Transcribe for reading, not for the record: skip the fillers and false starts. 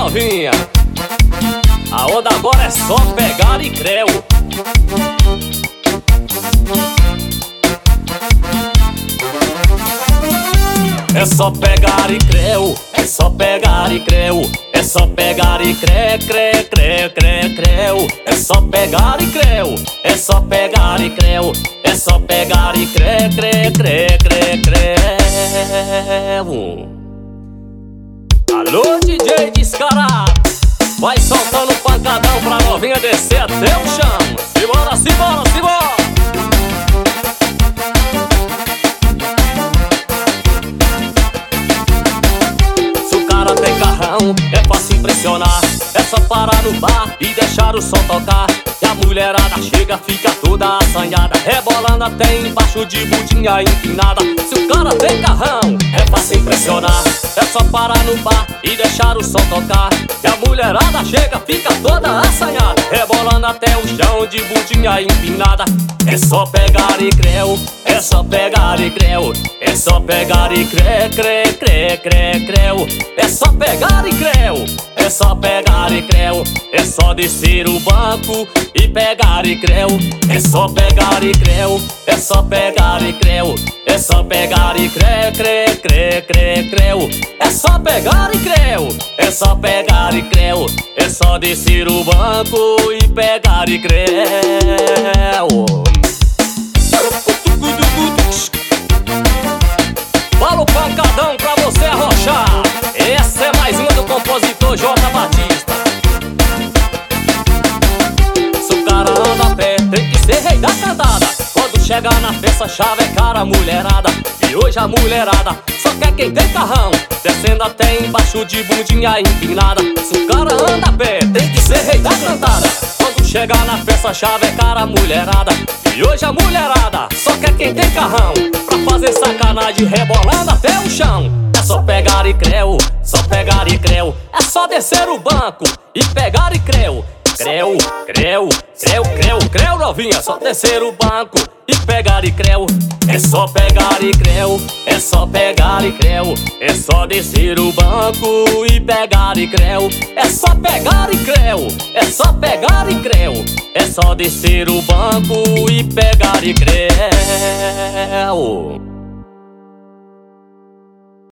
novinha. A onda agora é só pegar e creu. É só pegar e creu, é só pegar e creu, é só pegar e creu. É só pegar e creu, é só pegar e creu, é só pegar e creu. Alô, DJ descarado, vai soltando pancadão pra novinha descer até o chão. Simbora, simbora, simbora. É fácil impressionar, é só parar no bar e deixar o som tocar. E a mulherada chega, fica toda assanhada, rebolando até embaixo de budinha empinada. Se o cara tem carrão, é fácil impressionar, é só parar no bar e deixar o som tocar. E a mulherada chega, fica toda assanhada, rebolando até o chão de budinha empinada. É só pegar e creu, é só pegar e creu, é só pegar e creu. É só pegar e creu, é só pegar e creu, é só descer o banco e pegar e creu. É só pegar e creu, é só pegar e creu, é só pegar e creu. É só pegar e creu, é só pegar e creu, é só descer o banco e pegar e creu. Fala o pancadão pra você arrochar. Essa é mais uma do compositor J. Batista. Se o cara anda a pé, tem que ser rei da cantada. Quando chega na festa, chave é cara mulherada. E hoje a mulherada só quer quem tem carrão, descendo até embaixo de bundinha empinada. Se o cara anda a pé, tem que ser rei da cantada. Quando chega na festa, chave é cara mulherada. E hoje a mulherada só quer quem tem carrão, pra fazer sacanagem rebolando até o chão. É só pegar e creu, só pegar e creu, é só descer o banco e pegar e creu. Creu, novinha, só descer o banco e pegar e creu. É só pegar e creu, é só pegar e creu, é só descer o banco e pegar e creu. É só pegar e creu, é só pegar e creu, é só descer o banco e pegar e creu.